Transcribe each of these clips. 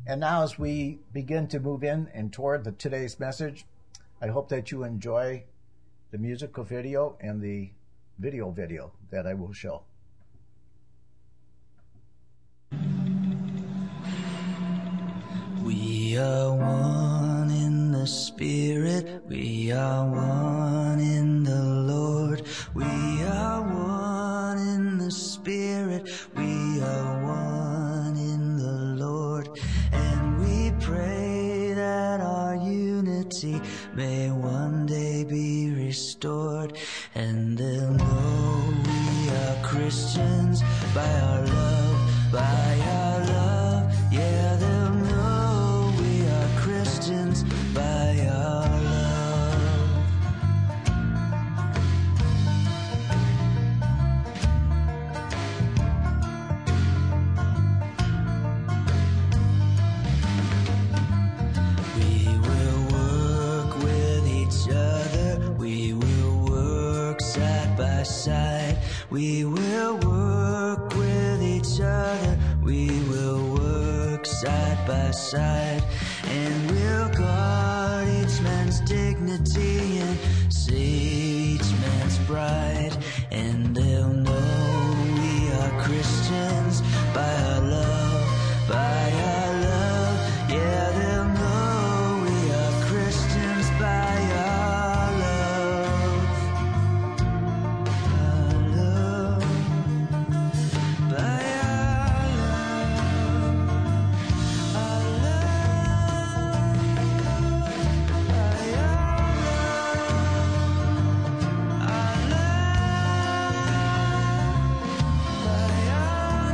And now as we begin to move in and toward today's message, I hope that you enjoy the musical video and the video that I will show. We are one in the Spirit, we are one in the Lord. We are one in the Spirit, we are one in the Lord. And we pray that our unity may one day be restored. And they'll know we are Christians by our love, by our love. Yeah, they'll know we are Christians by our love. We will work with each other, we will work side by side. We will work with each other, we will work side by side. And we'll guard each man's dignity and see each man's pride. And they'll know we are Christians by our love, by our love. Yeah, they'll know we are Christians by our love. Our love, by our love. Our love, by our love. Our love, by our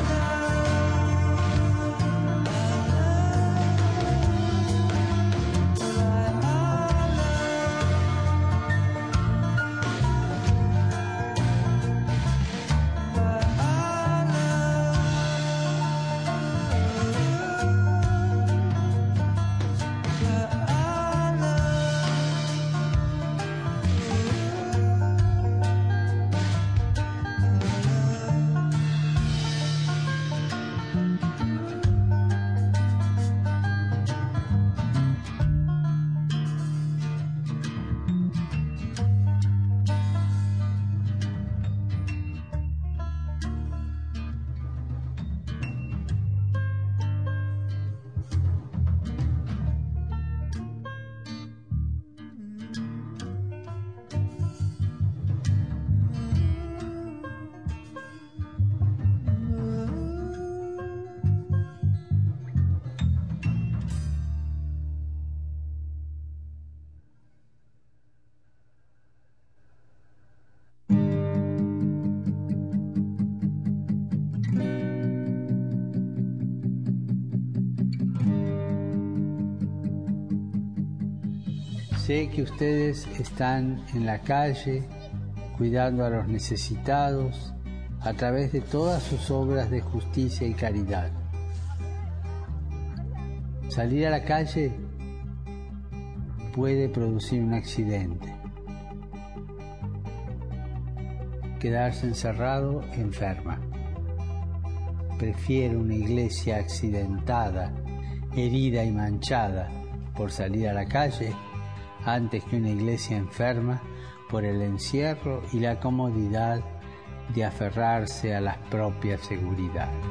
Sé que ustedes están en la calle cuidando a los necesitados a través de todas sus obras de justicia y caridad. Salir a la calle puede producir un accidente. Quedarse encerrado enferma. Prefiero una iglesia accidentada, herida y manchada por salir a la calle antes que una iglesia enferma por el encierro y la comodidad de aferrarse a las propias seguridades.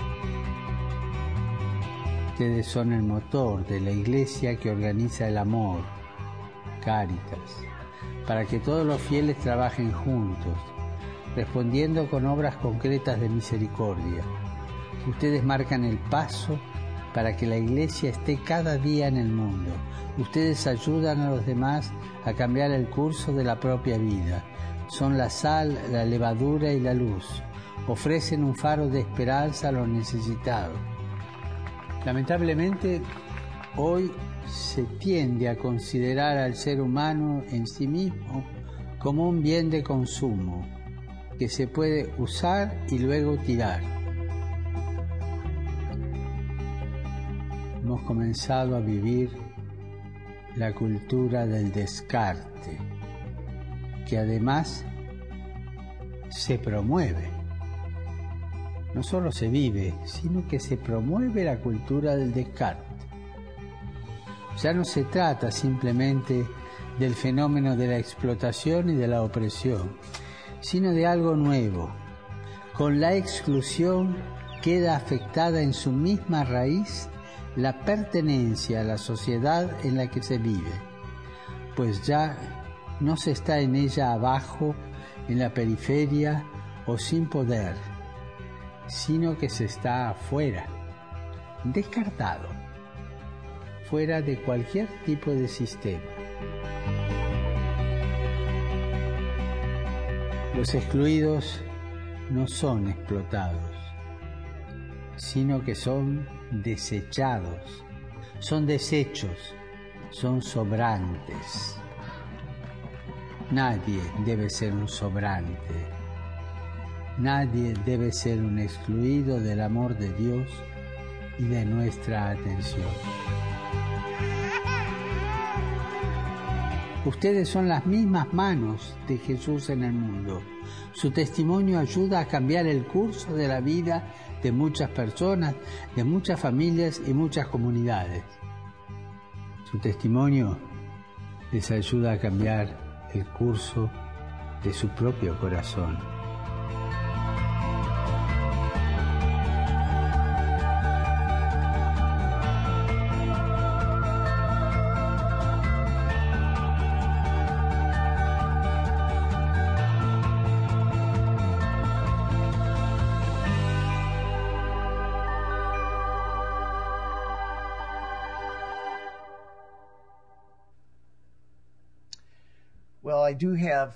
Ustedes son el motor de la iglesia que organiza el amor, Cáritas, para que todos los fieles trabajen juntos, respondiendo con obras concretas de misericordia. Ustedes marcan el paso para que la iglesia esté cada día en el mundo. Ustedes ayudan a los demás a cambiar el curso de la propia vida. Son la sal, la levadura y la luz. Ofrecen un faro de esperanza a los necesitados. Lamentablemente, hoy se tiende a considerar al ser humano en sí mismo como un bien de consumo que se puede usar y luego tirar. Hemos comenzado a vivir la cultura del descarte, que además se promueve. No solo se vive, sino que se promueve la cultura del descarte. Ya no se trata simplemente del fenómeno de la explotación y de la opresión, sino de algo nuevo. Con la exclusión queda afectada en su misma raíz la pertenencia a la sociedad en la que se vive, pues ya no se está en ella abajo, en la periferia o sin poder, sino que se está afuera, descartado, fuera de cualquier tipo de sistema. Los excluidos no son explotados, sino que son desechados, son desechos, son sobrantes. Nadie debe ser un sobrante, nadie debe ser un excluido del amor de Dios y de nuestra atención. Ustedes son las mismas manos de Jesús en el mundo. Su testimonio ayuda a cambiar el curso de la vida de muchas personas, de muchas familias y muchas comunidades. Su testimonio les ayuda a cambiar el curso de su propio corazón. Well, I do have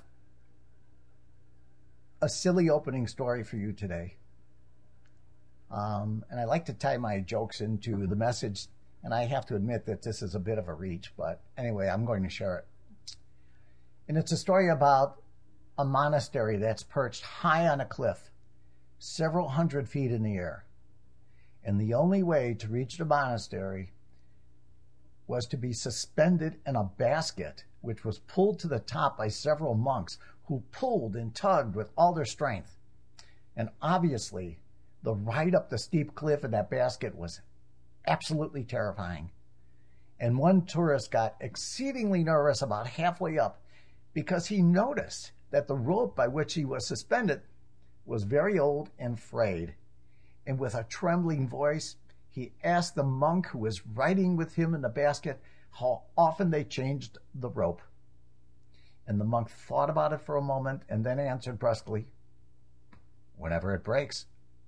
a silly opening story for you today. And I like to tie my jokes into the message, and I have to admit that this is a bit of a reach, but anyway, I'm going to share it. And it's a story about a monastery that's perched high on a cliff, several hundred feet in the air. And the only way to reach the monastery was to be suspended in a basket, which was pulled to the top by several monks who pulled and tugged with all their strength. And obviously, the ride up the steep cliff in that basket was absolutely terrifying. And one tourist got exceedingly nervous about halfway up because he noticed that the rope by which he was suspended was very old and frayed. And with a trembling voice, he asked the monk who was riding with him in the basket how often they changed the rope. And the monk thought about it for a moment and then answered brusquely, "Whenever it breaks."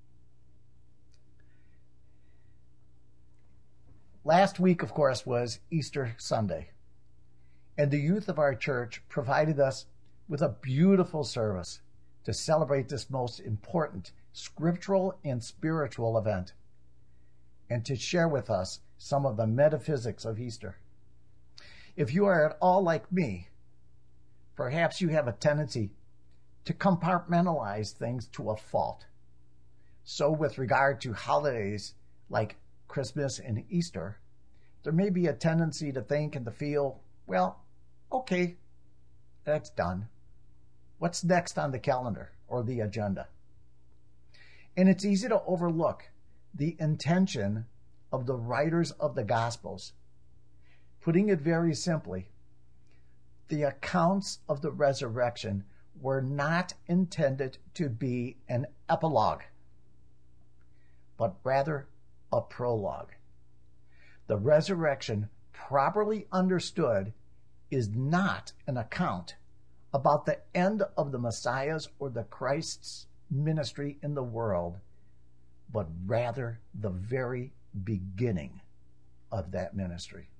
Last week, of course, was Easter Sunday, and the youth of our church provided us with a beautiful service to celebrate this most important scriptural and spiritual event, and to share with us some of the metaphysics of Easter. If you are at all like me, perhaps you have a tendency to compartmentalize things to a fault. So with regard to holidays like Christmas and Easter, there may be a tendency to think and to feel, well, okay, that's done. What's next on the calendar or the agenda? And it's easy to overlook the intention of the writers of the Gospels. Putting it very simply, the accounts of the resurrection were not intended to be an epilogue, but rather a prologue. The resurrection, properly understood, is not an account about the end of the Messiah's or the Christ's ministry in the world, but rather the very beginning of that ministry.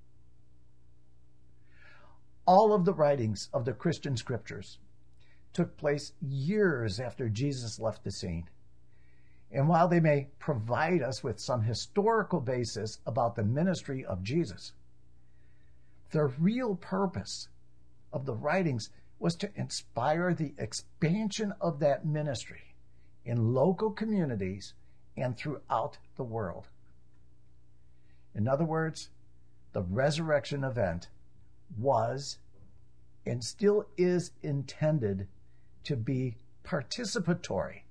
All of the writings of the Christian scriptures took place years after Jesus left the scene. And while they may provide us with some historical basis about the ministry of Jesus, the real purpose of the writings was to inspire the expansion of that ministry in local communities and throughout the world. In other words, the resurrection event was and still is intended to be participatory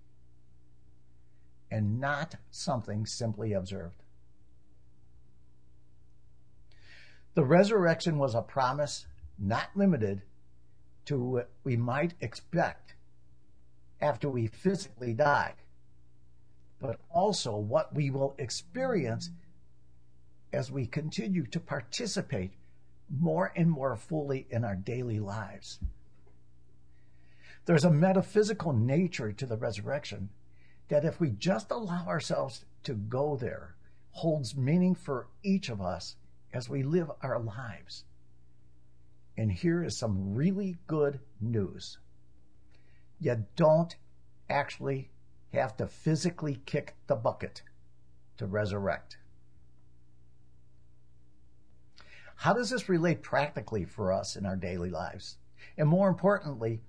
and not something simply observed. The resurrection was a promise not limited to what we might expect after we physically die, but also what we will experience as we continue to participate more and more fully in our daily lives. There's a metaphysical nature to the resurrection that, if we just allow ourselves to go there, holds meaning for each of us as we live our lives. And here is some really good news. You don't actually have to physically kick the bucket to resurrect. How does this relate practically for us in our daily lives? And more importantly,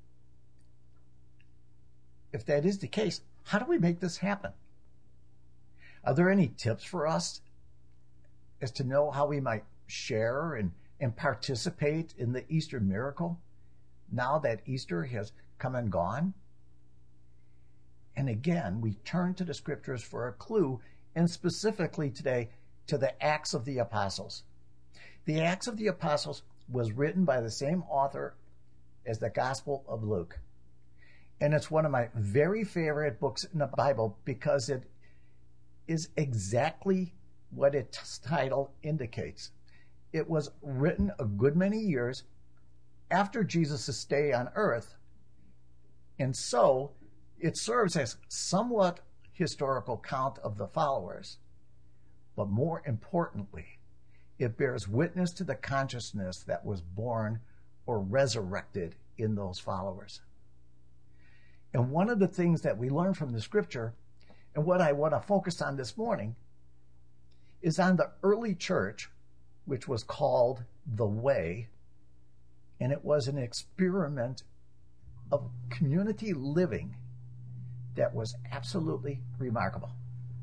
if that is the case, how do we make this happen? Are there any tips for us as to know how we might share and participate in the Easter miracle now that Easter has come and gone? And again, we turn to the scriptures for a clue, and specifically today to the Acts of the Apostles. The Acts of the Apostles was written by the same author as the Gospel of Luke. And it's one of my very favorite books in the Bible because it is exactly what its title indicates. It was written a good many years after Jesus' stay on earth, and so it serves as somewhat historical count of the followers. But more importantly, it bears witness to the consciousness that was born or resurrected in those followers. And one of the things that we learn from the scripture, and what I want to focus on this morning, is on the early church, which was called the Way, and it was an experiment of community living that was absolutely remarkable.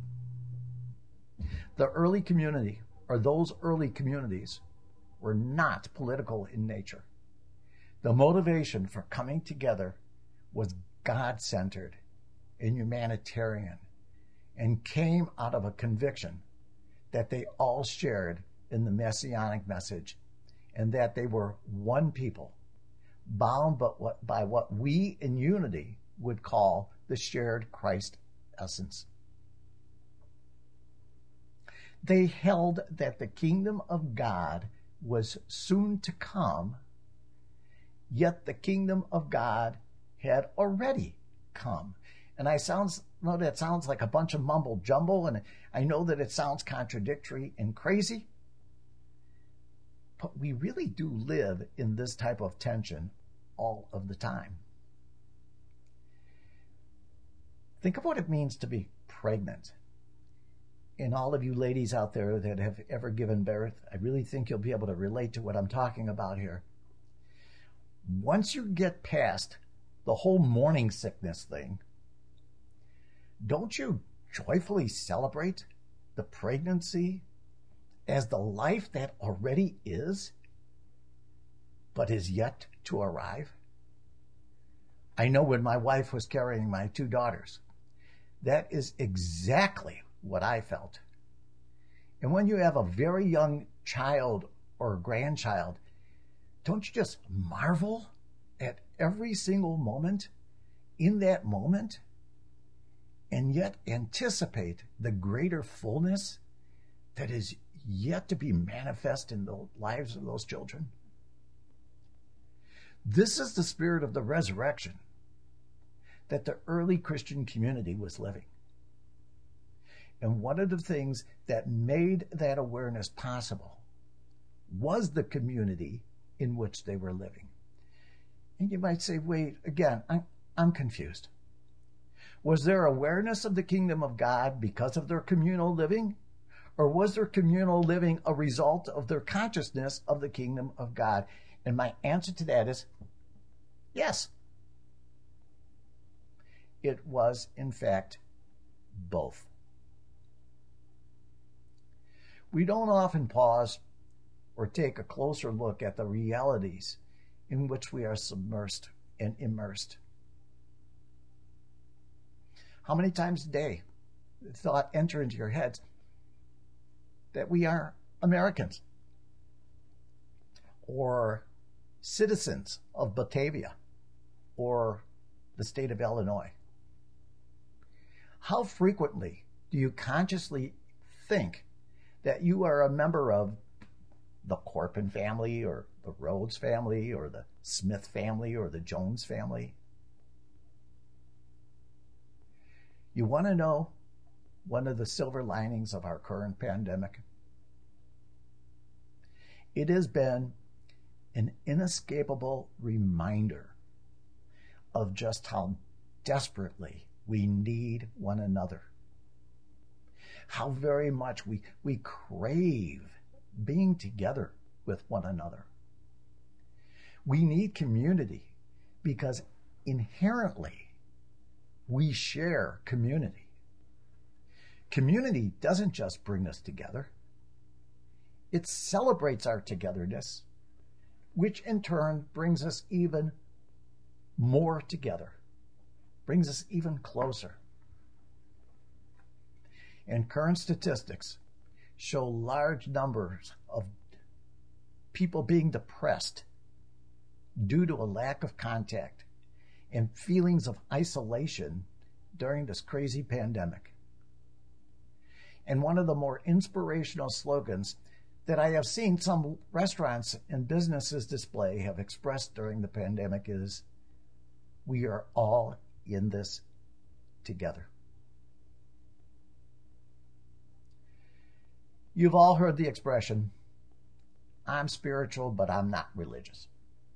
The early community, or those early communities, were not political in nature. The motivation for coming together was God-centered and humanitarian, and came out of a conviction that they all shared in the messianic message, and that they were one people, bound by what we in unity would call the shared Christ essence. They held that the kingdom of God was soon to come, yet the kingdom of God had already come. And know that sounds like a bunch of mumble jumble, and I know that it sounds contradictory and crazy, but we really do live in this type of tension all of the time. Think of what it means to be pregnant. And all of you ladies out there that have ever given birth, I really think you'll be able to relate to what I'm talking about here. Once you get past the whole morning sickness thing, don't you joyfully celebrate the pregnancy as the life that already is, but is yet to arrive? I know when my wife was carrying my two daughters, that is exactly what I felt. And when you have a very young child or grandchild, don't you just marvel at every single moment in that moment, and yet anticipate the greater fullness that is yet to be manifest in the lives of those children? This is the spirit of the resurrection that the early Christian community was living. And one of the things that made that awareness possible was the community in which they were living. And you might say, wait, again, I'm confused. Was their awareness of the kingdom of God because of their communal living? Or was their communal living a result of their consciousness of the kingdom of God? And my answer to that is yes. It was, in fact, both. We don't often pause or take a closer look at the realities in which we are submersed and immersed. How many times a day does thought enter into your heads that we are Americans? or citizens of Batavia or the state of Illinois? How frequently do you consciously think that you are a member of the Corpin family or the Rhodes family or the Smith family or the Jones family? You want to know one of the silver linings of our current pandemic? It has been an inescapable reminder of just how desperately we need one another. How very much we crave being together with one another. We need community because inherently we share community. Community doesn't just bring us together. It celebrates our togetherness, which in turn brings us even more together, brings us even closer. And current statistics show large numbers of people being depressed due to a lack of contact and feelings of isolation during this crazy pandemic. And one of the more inspirational slogans that I have seen some restaurants and businesses display have expressed during the pandemic is, "We are all in this together." You've all heard the expression, "I'm spiritual, but I'm not religious."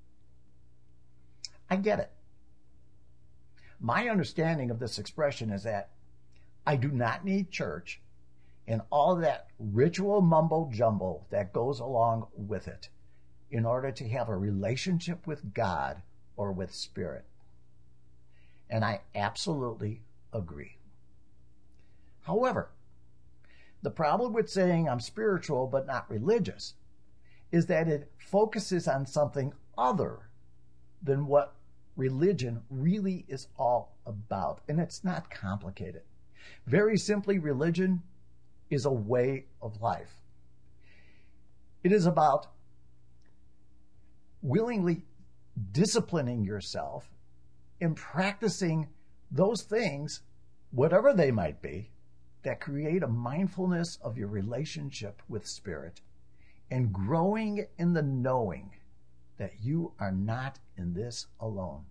I get it. My understanding of this expression is that I do not need church and all that ritual mumbo jumbo that goes along with it in order to have a relationship with God or with Spirit. And I absolutely agree. However, the problem with saying I'm spiritual but not religious is that it focuses on something other than what religion really is all about. And it's not complicated. Very simply, religion is a way of life. It is about willingly disciplining yourself and practicing those things, whatever they might be, that create a mindfulness of your relationship with Spirit and growing in the knowing that you are not in this alone.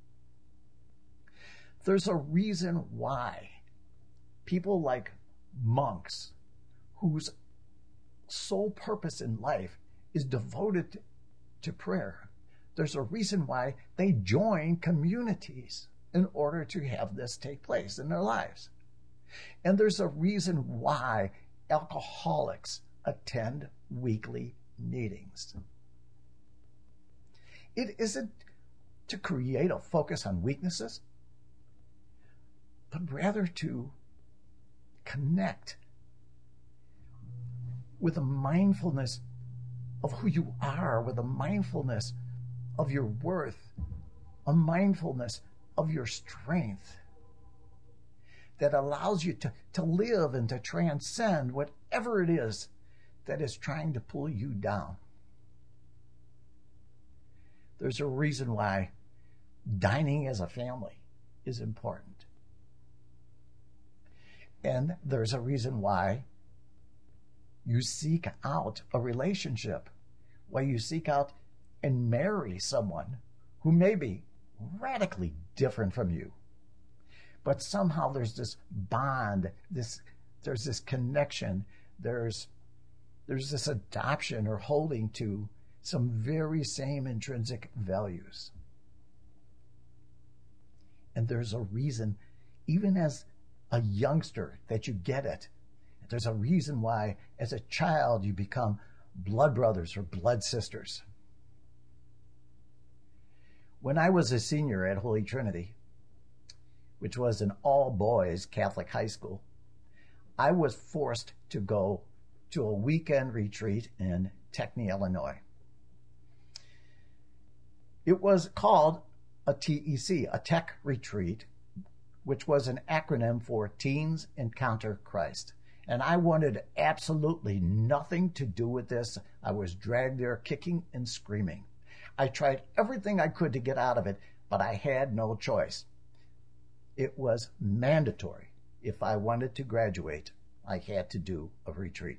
There's a reason why people like monks, whose sole purpose in life is devoted to prayer, there's a reason why they join communities in order to have this take place in their lives. And there's a reason why alcoholics attend weekly meetings. It isn't to create a focus on weaknesses, but rather to connect with a mindfulness of who you are, with a mindfulness of your worth, a mindfulness of your strength that allows you to live and to transcend whatever it is that is trying to pull you down. There's a reason why dining as a family is important. And there's a reason why you seek out a relationship, why you seek out and marry someone who may be radically different from you. But somehow there's this bond, there's this connection, there's this adoption or holding to some very same intrinsic values. And there's a reason, even as a youngster, that you get it. There's a reason why, as a child, you become blood brothers or blood sisters. When I was a senior at Holy Trinity, which was an all-boys Catholic high school, I was forced to go to a weekend retreat in Techny, Illinois. It was called a TEC, a Tech Retreat, which was an acronym for Teens Encounter Christ. And I wanted absolutely nothing to do with this. I was dragged there kicking and screaming. I tried everything I could to get out of it, but I had no choice. It was mandatory. If I wanted to graduate, I had to do a retreat.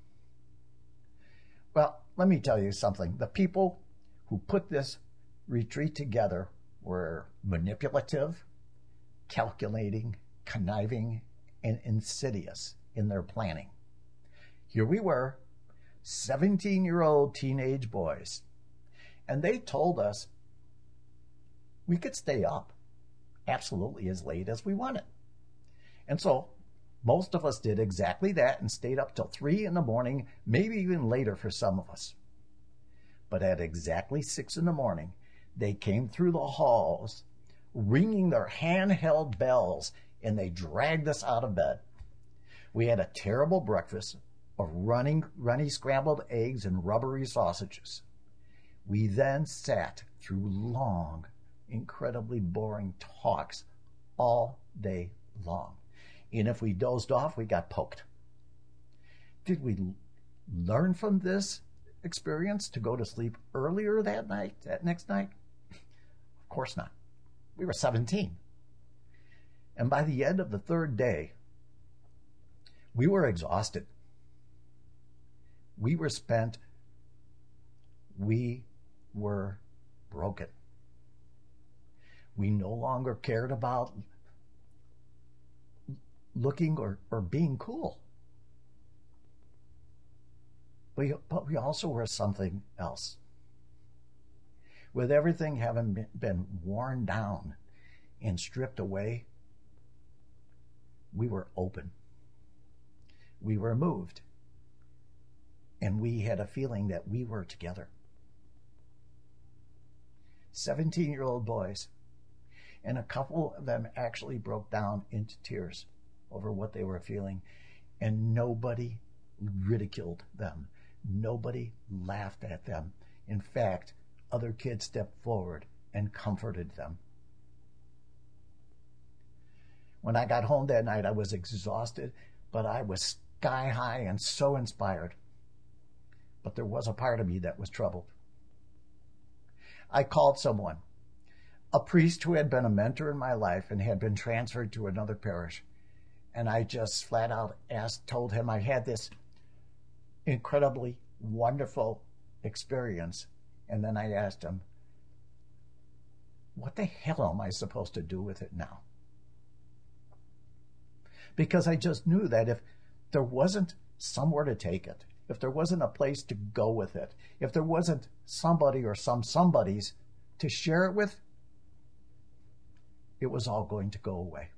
Well, let me tell you something. The people who put this retreat together were manipulative, calculating, conniving, and insidious in their planning. Here we were, 17-year-old teenage boys, and they told us we could stay up absolutely as late as we wanted. And so most of us did exactly that and stayed up till 3 in the morning, maybe even later for some of us. But at exactly 6 in the morning, they came through the halls, ringing their handheld bells, and they dragged us out of bed. We had a terrible breakfast of runny scrambled eggs and rubbery sausages. We then sat through long, incredibly boring talks all day long. And if we dozed off, we got poked. Did we learn from this experience to go to sleep earlier that next night? Of course not. We were 17. And by the end of the third day, we were exhausted. We were spent. We were broken. We no longer cared about looking or being cool. But we also were something else. With everything having been worn down and stripped away, we were open. We were moved. And we had a feeling that we were together. 17-year-old boys. And a couple of them actually broke down into tears over what they were feeling. And nobody ridiculed them. Nobody laughed at them. In fact, other kids stepped forward and comforted them. When I got home that night, I was exhausted, but I was sky high and so inspired. But there was a part of me that was troubled. I called someone, a priest who had been a mentor in my life and had been transferred to another parish. And I just flat out told him I had this incredibly wonderful experience. And then I asked him, what the hell am I supposed to do with it now? Because I just knew that if there wasn't somewhere to take it, if there wasn't a place to go with it, if there wasn't somebody or some somebodies to share it with, it was all going to go away.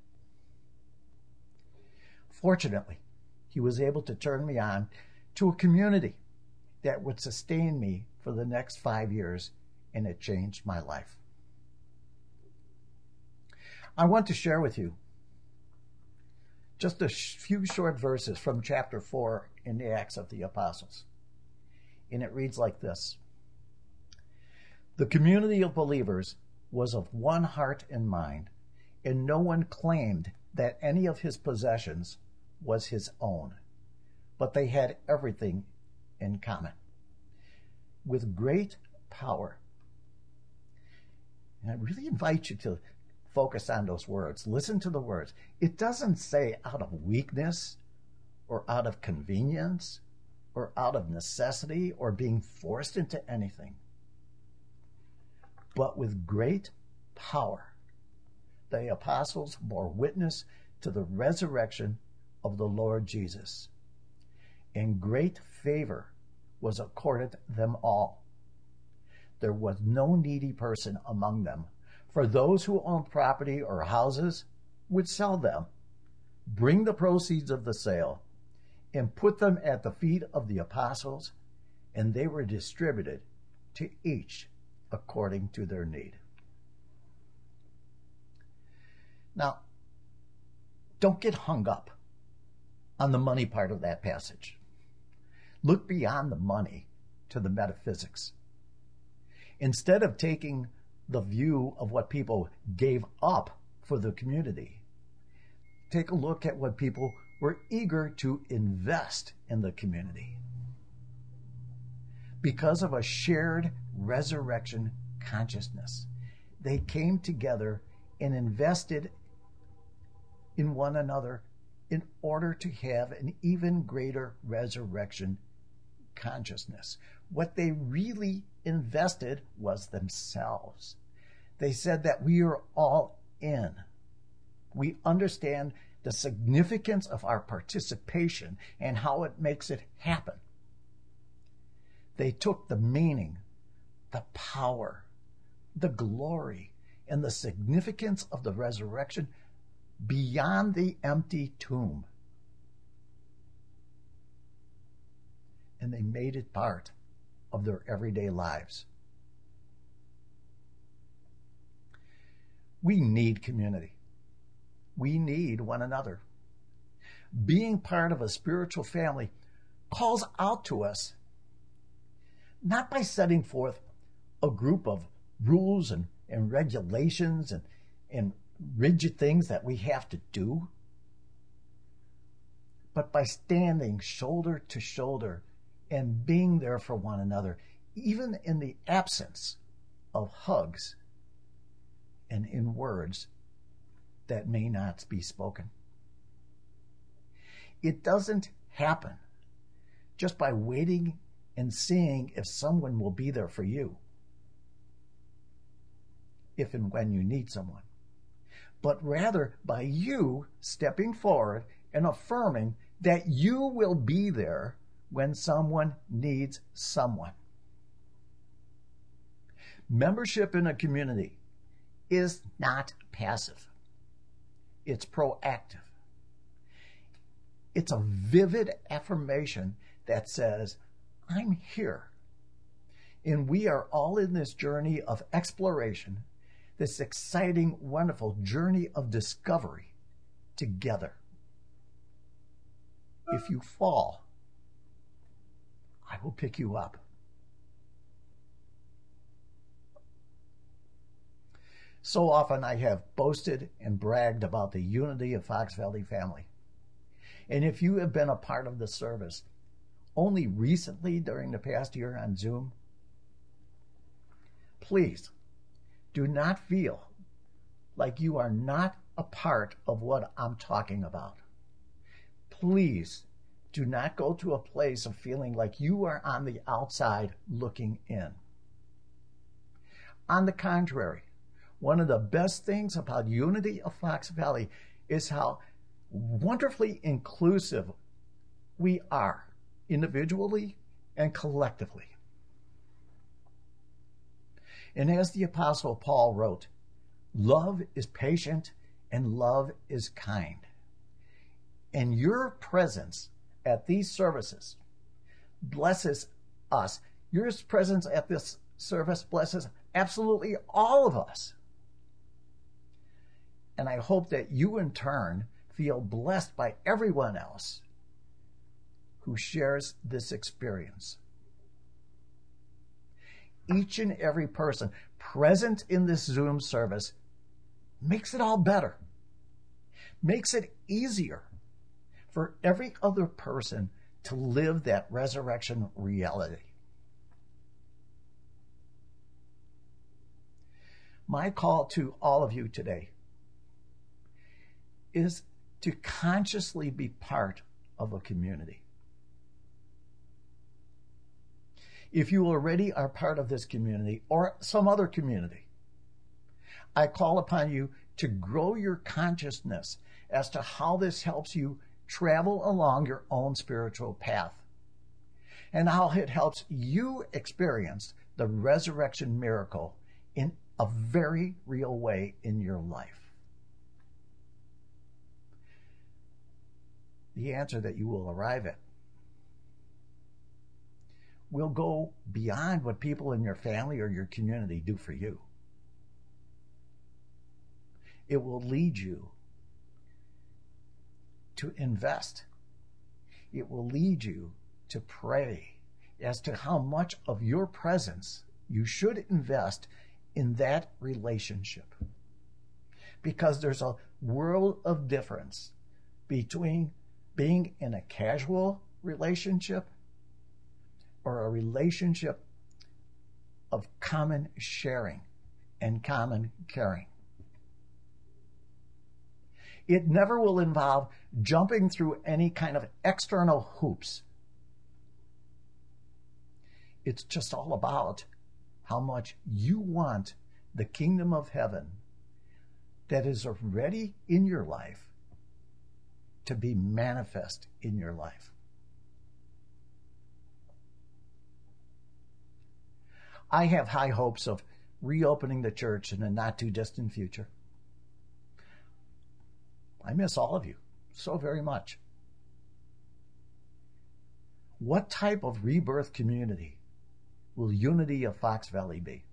Fortunately, he was able to turn me on to a community that would sustain me for the next 5 years, and it changed my life. I want to share with you just a few short verses from chapter 4 in the Acts of the Apostles. And it reads like this. The community of believers was of one heart and mind, and no one claimed that any of his possessions was his own, but they had everything in common. With great power. And I really invite you to focus on those words. Listen to the words. It doesn't say out of weakness or out of convenience or out of necessity or being forced into anything. But with great power, the apostles bore witness to the resurrection of the Lord Jesus. And great favor was accorded them all. There was no needy person among them, for those who owned property or houses would sell them, bring the proceeds of the sale, and put them at the feet of the apostles, and they were distributed to each according to their need. Now, don't get hung up on the money part of that passage. Look beyond the money to the metaphysics. Instead of taking the view of what people gave up for the community, take a look at what people were eager to invest in the community because of a shared resurrection consciousness. They came together and invested in one another in order to have an even greater resurrection consciousness. What they really invested was themselves. They said that we are all in. We understand the significance of our participation and how it makes it happen. They took the meaning, the power, the glory, and the significance of the resurrection beyond the empty tomb. And they made it part of their everyday lives. We need community. We need one another. Being part of a spiritual family calls out to us, not by setting forth a group of rules and regulations and rigid things that we have to do, but by standing shoulder to shoulder and being there for one another, even in the absence of hugs and in words that may not be spoken. It doesn't happen just by waiting and seeing if someone will be there for you, if and when you need someone, but rather by you stepping forward and affirming that you will be there when someone needs someone. Membership in a community is not passive. It's proactive. It's a vivid affirmation that says, I'm here. And we are all in this journey of exploration, this exciting, wonderful journey of discovery together. If you fall, I will pick you up. So often I have boasted and bragged about the unity of Fox Valley family. And if you have been a part of the service only recently during the past year on Zoom, please do not feel like you are not a part of what I'm talking about. Please do not go to a place of feeling like you are on the outside looking in. On the contrary, one of the best things about Unity of Fox Valley is how wonderfully inclusive we are, individually and collectively. And as the Apostle Paul wrote, love is patient and love is kind. And your presence at these services blesses us. Your presence at this service blesses absolutely all of us. And I hope that you in turn feel blessed by everyone else who shares this experience. Each and every person present in this Zoom service makes it all better, makes it easier for every other person to live that resurrection reality. My call to all of you today is to consciously be part of a community. If you already are part of this community or some other community, I call upon you to grow your consciousness as to how this helps you travel along your own spiritual path and how it helps you experience the resurrection miracle in a very real way in your life. The answer that you will arrive at will go beyond what people in your family or your community do for you. It will lead you to invest. It will lead you to pray as to how much of your presence you should invest in that relationship. Because there's a world of difference between being in a casual relationship or a relationship of common sharing and common caring. It never will involve jumping through any kind of external hoops. It's just all about how much you want the kingdom of heaven that is already in your life to be manifest in your life. I have high hopes of reopening the church in a not too distant future. I miss all of you so very much. What type of rebirth community will Unity of Fox Valley be?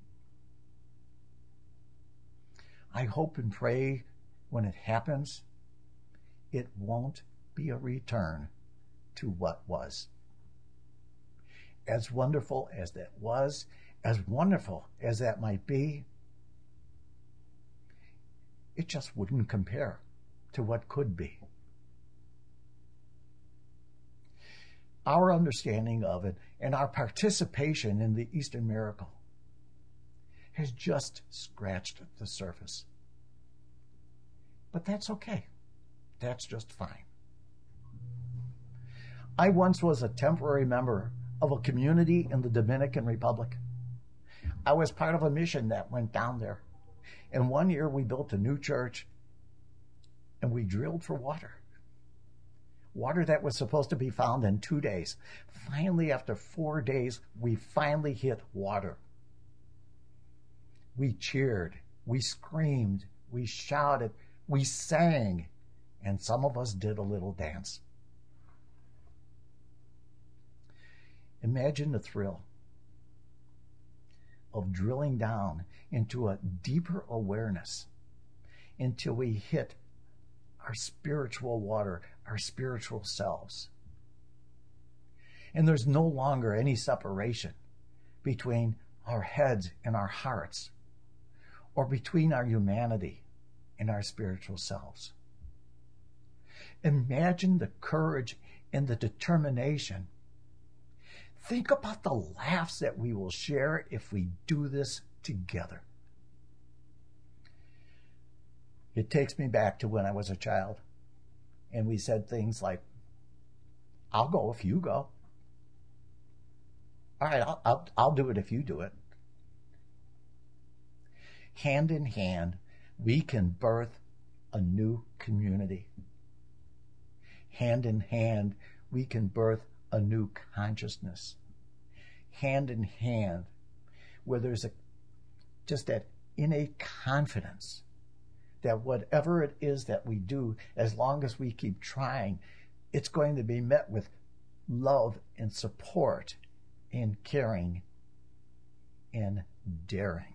I hope and pray when it happens, it won't be a return to what was. As wonderful as that was, as wonderful as that might be, it just wouldn't compare to what could be. Our understanding of it and our participation in the Easter miracle has just scratched the surface. But that's okay. That's just fine. I once was a temporary member of a community in the Dominican Republic. I was part of a mission that went down there. And one year we built a new church and we drilled for water. Water that was supposed to be found in 2 days. Finally, after 4 days, we finally hit water. We cheered, we screamed, we shouted, we sang, and some of us did a little dance. Imagine the thrill of drilling down into a deeper awareness until we hit our spiritual water, our spiritual selves. And there's no longer any separation between our heads and our hearts, or between our humanity and our spiritual selves. Imagine the courage and the determination. Think about the laughs that we will share if we do this together. It takes me back to when I was a child, and we said things like, I'll go if you go. All right, I'll do it if you do it. Hand in hand, we can birth a new community. Hand in hand, we can birth a new consciousness. Hand in hand, where there's just that innate confidence that whatever it is that we do, as long as we keep trying, it's going to be met with love and support and caring and daring.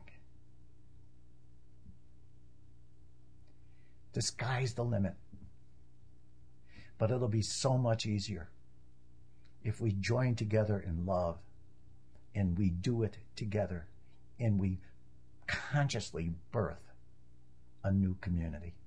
The sky's the limit. But it'll be so much easier if we join together in love and we do it together and we consciously birth a new community.